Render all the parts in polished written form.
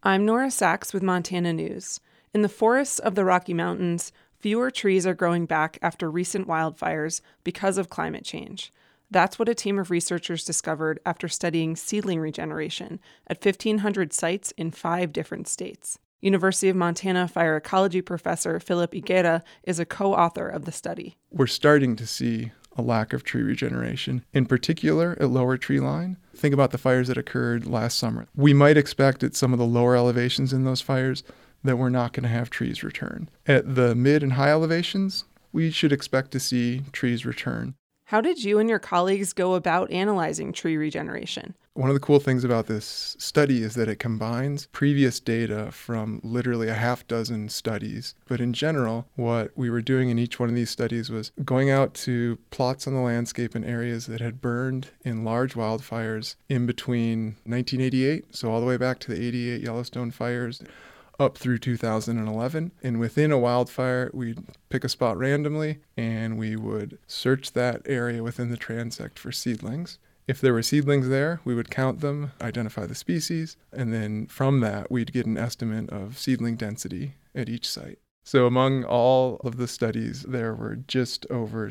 I'm Nora Sachs with Montana News. In the forests of the Rocky Mountains, fewer trees are growing back after recent wildfires because of climate change. That's what a team of researchers discovered after studying seedling regeneration at 1,500 sites in 5 different states. University of Montana fire ecology professor Philip Higuera is a co-author of the study. We're starting to see a lack of tree regeneration, in particular at lower tree line. Think about the fires that occurred last summer. We might expect at some of the lower elevations in those fires that we're not going to have trees return. At the mid and high elevations, we should expect to see trees return. How did you and your colleagues go about analyzing tree regeneration? One of the cool things about this study is that it combines previous data from literally a half dozen studies. But in general, what we were doing in each one of these studies was going out to plots on the landscape in areas that had burned in large wildfires in between 1988, so all the way back to the 88 Yellowstone fires, up through 2011. And within a wildfire, we'd pick a spot randomly and we would search that area within the transect for seedlings. If there were seedlings there, we would count them, identify the species, and then from that, we'd get an estimate of seedling density at each site. So among all of the studies, there were just over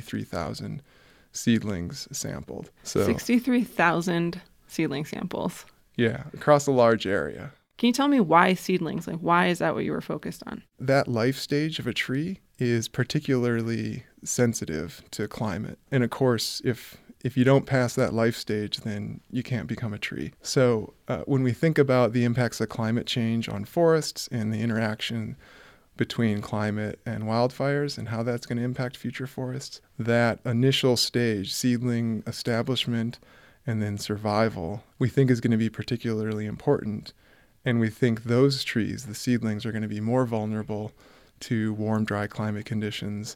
63,000 seedlings sampled. So 63,000 seedling samples. Yeah, across a large area. Can you tell me why seedlings? Why is that what you were focused on? That life stage of a tree is particularly sensitive to climate. And of course, if you don't pass that life stage, then you can't become a tree. So when we think about the impacts of climate change on forests and the interaction between climate and wildfires and how that's going to impact future forests, that initial stage, seedling establishment and then survival, we think is going to be particularly important. And we think those trees, the seedlings, are going to be more vulnerable to warm, dry climate conditions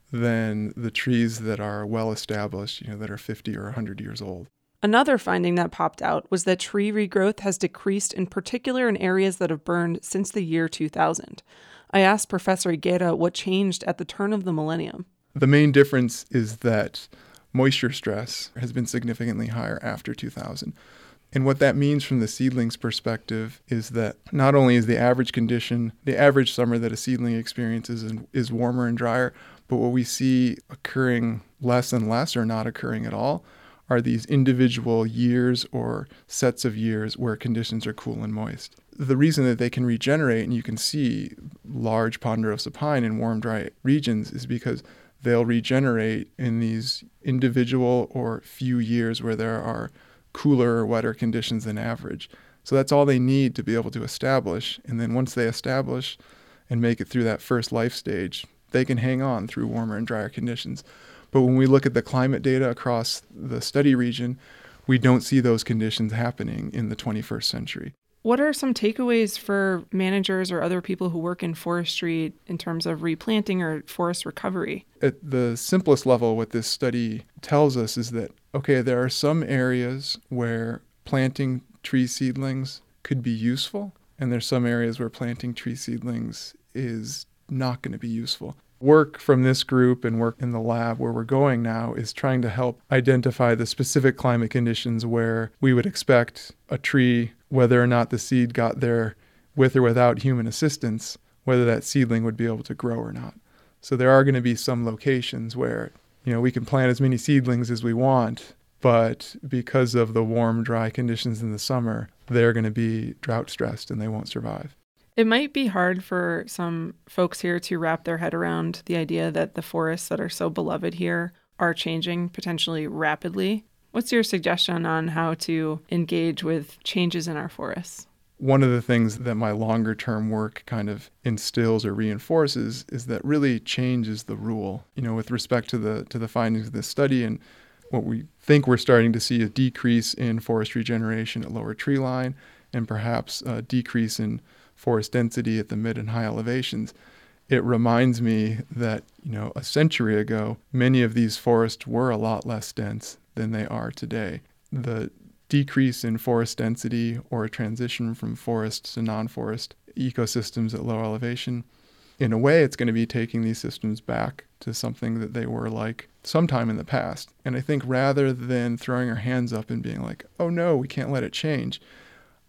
than the trees that are well established, that are 50 or 100 years old. Another finding that popped out was that tree regrowth has decreased, in particular in areas that have burned since the year 2000. I asked Professor Higuera what changed at the turn of the millennium. The main difference is that moisture stress has been significantly higher after 2000. And what that means from the seedling's perspective is that not only is the average condition, the average summer that a seedling experiences is warmer and drier, but what we see occurring less and less or not occurring at all are these individual years or sets of years where conditions are cool and moist. The reason that they can regenerate, and you can see large ponderosa pine in warm, dry regions, is because they'll regenerate in these individual or few years where there are cooler or wetter conditions than average. So that's all they need to be able to establish. And then once they establish and make it through that first life stage, they can hang on through warmer and drier conditions. But when we look at the climate data across the study region, we don't see those conditions happening in the 21st century. What are some takeaways for managers or other people who work in forestry in terms of replanting or forest recovery? At the simplest level, what this study tells us is that, okay, there are some areas where planting tree seedlings could be useful, and there's some areas where planting tree seedlings is not going to be useful. Work from this group and work in the lab where we're going now is trying to help identify the specific climate conditions where we would expect a tree, whether or not the seed got there with or without human assistance, whether that seedling would be able to grow or not. So there are going to be some locations where, we can plant as many seedlings as we want, but because of the warm, dry conditions in the summer, they're going to be drought stressed and they won't survive. It might be hard for some folks here to wrap their head around the idea that the forests that are so beloved here are changing potentially rapidly. What's your suggestion on how to engage with changes in our forests? One of the things that my longer term work kind of instills or reinforces is that really change is the rule. With respect to the findings of this study and what we think we're starting to see a decrease in forest regeneration at lower tree line and perhaps a decrease in forest density at the mid and high elevations, it reminds me that, a century ago, many of these forests were a lot less dense than they are today. The decrease in forest density or a transition from forests to non-forest ecosystems at low elevation, in a way, it's going to be taking these systems back to something that they were like sometime in the past. And I think rather than throwing our hands up and being like, oh no, we can't let it change,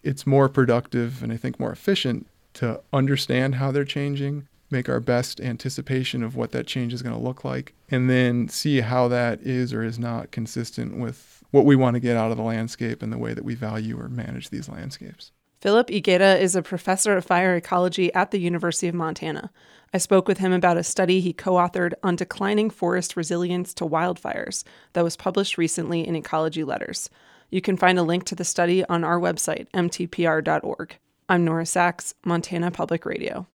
it's more productive and I think more efficient to understand how they're changing, make our best anticipation of what that change is going to look like, and then see how that is or is not consistent with what we want to get out of the landscape and the way that we value or manage these landscapes. Philip Higuera is a professor of fire ecology at the University of Montana. I spoke with him about a study he co-authored on declining forest resilience to wildfires that was published recently in Ecology Letters. You can find a link to the study on our website, mtpr.org. I'm Nora Sachs, Montana Public Radio.